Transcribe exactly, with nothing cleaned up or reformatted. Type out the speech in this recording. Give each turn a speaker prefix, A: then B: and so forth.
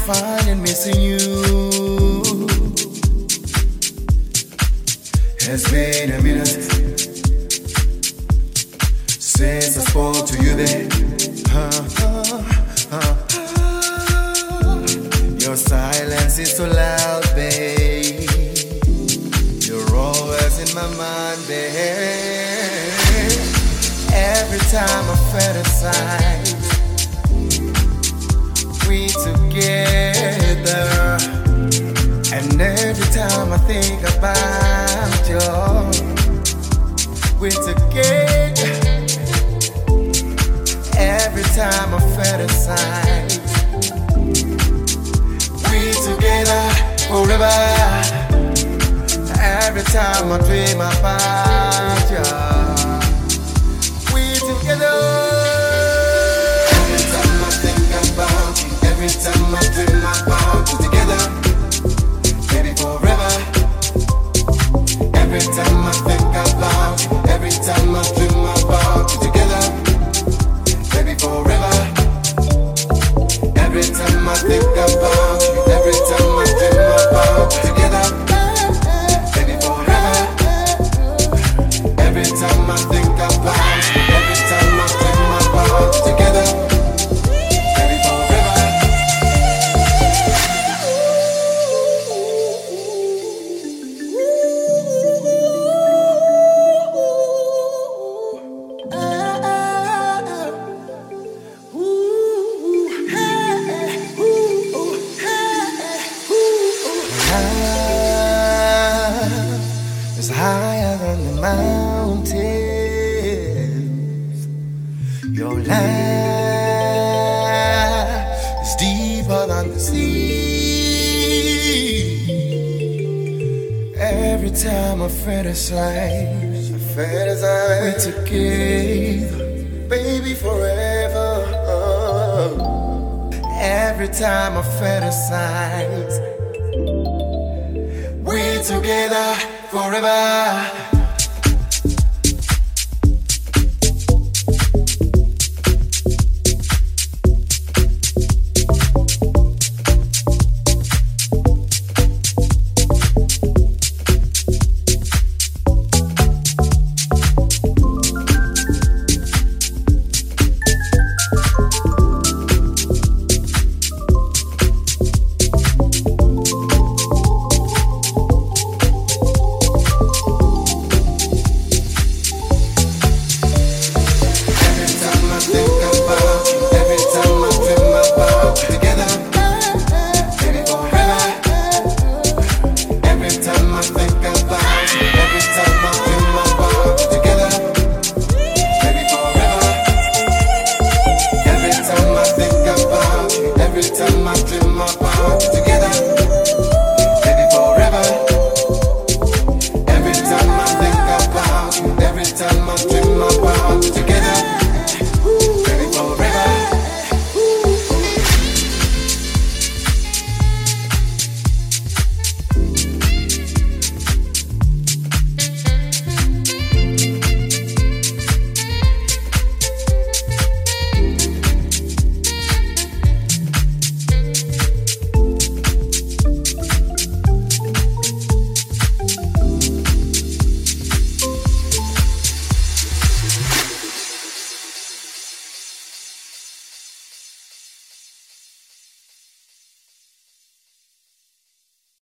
A: finding missing you. It's been a minute since I spoke to you, babe. Uh, uh, uh. Your silence is so loud, babe. You're always in my mind, babe. Every time I fantasize we together, and every time I think about you, we're together. Every time I fantasize we together forever. Every time I dream about you, we together. Every time I think about you, every time I dream about you together, baby forever. Every time I think about you, every time I dream about you together, baby forever. Every time I think about you, every time I dream about you together, baby forever. Every time I think about you, every time I dream about you together, baby forever. It's higher than the mountains. Your light is deeper than the sea. Every time I fantasize, I fantasize we're together, baby forever. Every time I fantasize we're together forever. Every time I dream